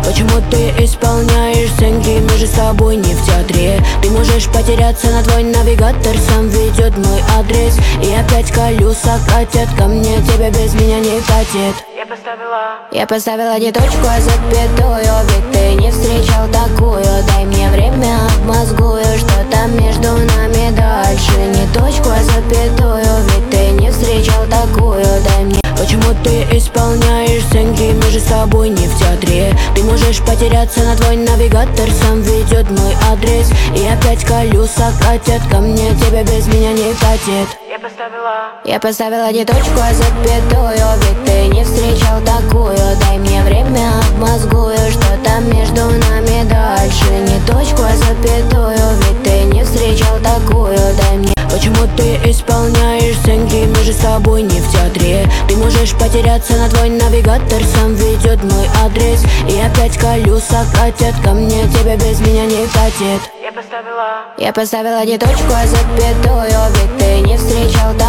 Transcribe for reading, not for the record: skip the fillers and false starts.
Почему ты исполняешь сценки, мы же с тобой не в театре. Ты можешь потеряться, на твой навигатор сам ведет мой адрес. И опять колеса катят ко мне, тебя без меня не катит. Я поставила не точку, а запятую, ведь ты не встречал такую. Дай мне время, обмозгую, что там между нами дальше. Не точку, а запятую, ведь ты не встречал такую. Дай мне. Почему ты исполняешь сценки, мы же с тобой не в театре. Ты можешь потеряться, на твой навигатор сам ведет мой адрес. И опять колеса катят ко мне, тебя без меня не катит. Я поставила не точку, а запятую, ведь ты не встречал такую. Дай мне время, обмозгую, что там между нами дальше. Не точку, а запятую, ведь ты не встречал такую. Дай мне. Почему ты исполняешь сценки, мы же с тобой не в театре. Ты можешь потеряться, на твой навигатор сам ведет мой адрес. И опять колеса катят ко мне, тебя без меня не катит. Я поставила не точку, а запятую, ведь ты не встречал